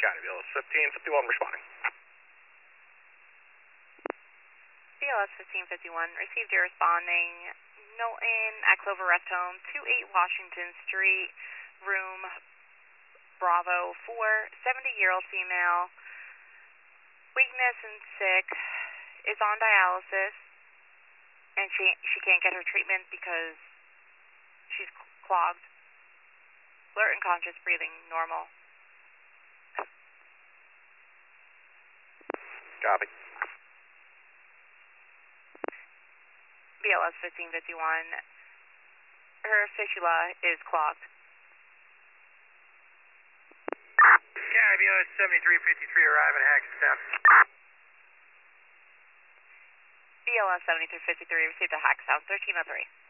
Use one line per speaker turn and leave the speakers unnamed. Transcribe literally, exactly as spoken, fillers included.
Got it, B L S fifteen fifty-one responding.
B L S fifteen fifty-one, received your responding. Knowlton at Clover Rest Home, two eight Washington Street, room Bravo four, seventy-year-old female, weakness and sick, is on dialysis, and she she can't get her treatment because she's clogged. Alert and conscious, breathing normal.
Copy.
B L S fifteen fifty-one, her fistula is clogged.
Yeah, B L S seventy-three fifty-three, arrive at Hackensack.
B L S seventy-three fifty-three, received a Hackensack thirteen oh three.